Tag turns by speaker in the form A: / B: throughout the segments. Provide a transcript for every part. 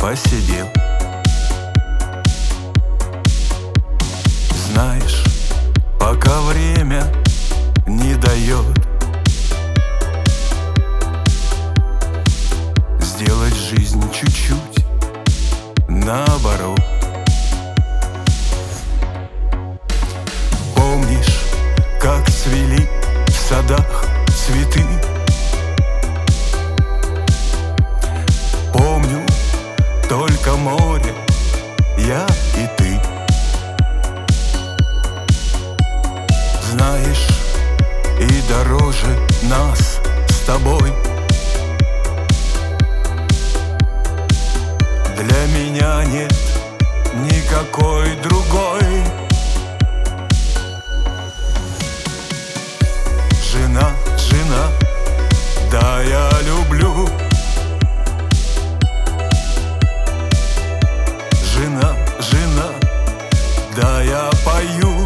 A: посидел. Знаешь, пока время не дает сделать жизнь чуть-чуть наоборот. Помнишь, как цвели в садах цветы? Помню только море, я и ты. Знаешь, и дороже нас с тобой для меня нет никакой другой. Жена, жена, да, я люблю. Жена, жена, да, я пою.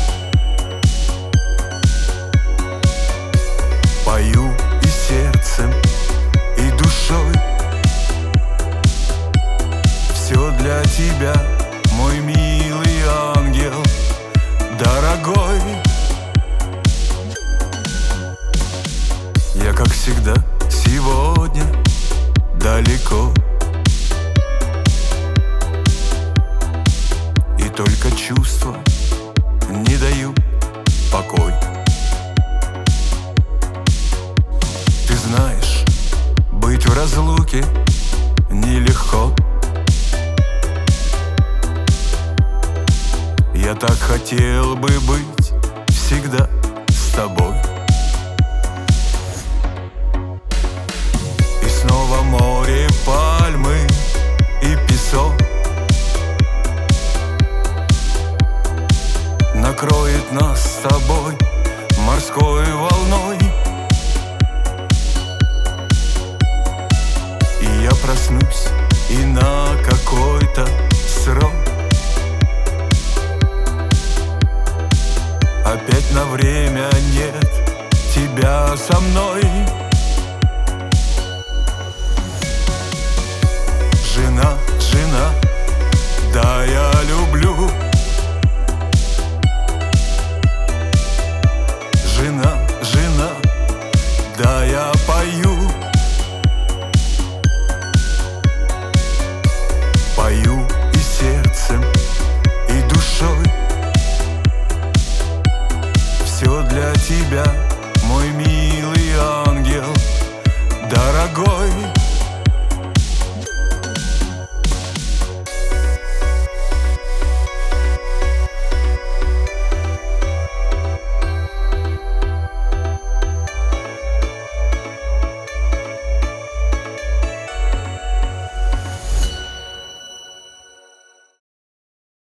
A: Пою и сердцем, и душой. Все для тебя, мой милый ангел, дорогой. Я, как всегда, сегодня далеко, и только чувства не дают покой. Ты знаешь, быть в разлуке нелегко. Я так хотел бы быть всегда с тобой. И снова море, пальмы и песок накроет нас с тобой морской волной. И я проснусь, и на какой-то срок опять на время нет тебя со мной. Жена, жена, да, я люблю.